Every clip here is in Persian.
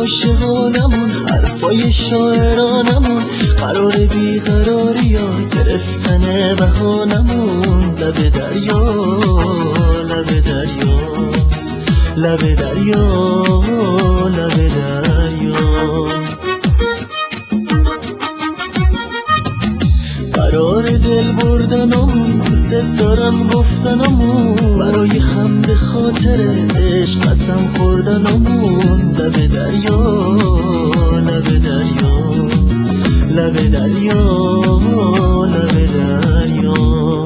عاشقانمون، حرفای شاعرانمون، قرار بیقراری ها گرفتن بهانمون. لب دریا، لب دریا، لب دریا، لب دریا. قرار دل بردنمون، دوست دارم گفتنمون، برای هم به خاطر عشق قسم خوردنمون. لب دریا، لب دریا، لب دریا، لب دریا.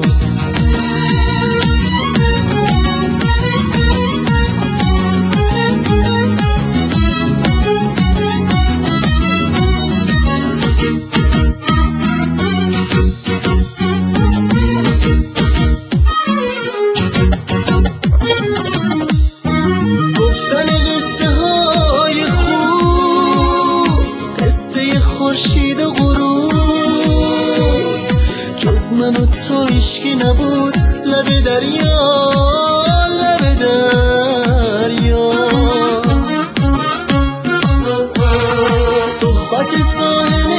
خورشید و غروب جز من و تو عشقی نبود. لب دریا، لب دریا. صحبت ساحل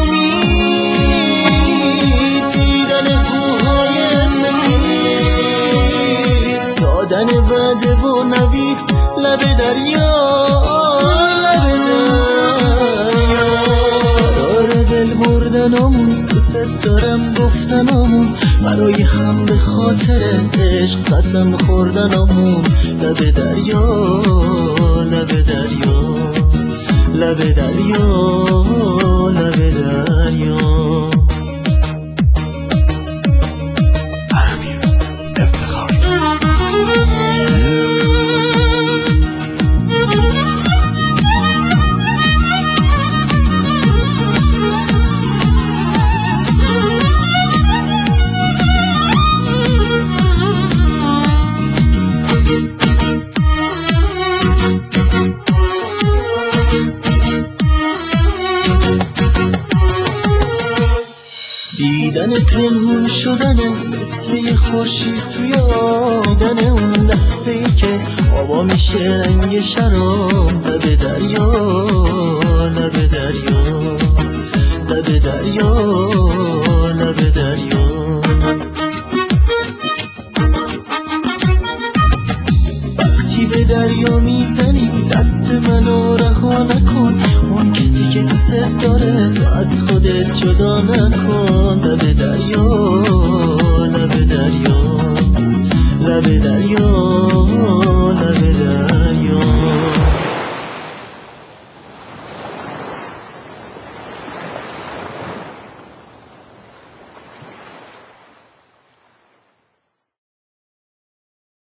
امید، دیدن کوههای سفید، دادن وعده و نوید. لب دریا، لب دریا. دل بردنمون، دوست دارم گفتنمون، برای هم به خاطر عشق قسم خوردنمون. لب دریا، لب دریا، لب دریا، لب دریا. دیدن پنهون شدن مثل خورشید توی آب، دیدن اون لحظه ای که آبا میشه رنگ شراب. لب دریا، لب دریا، لب دریا، لب دریا. وقتی به دریا میزنی دست منو رها نکن، اون کسی که دوست داره تو از خودت جدا نکن. لب دریا،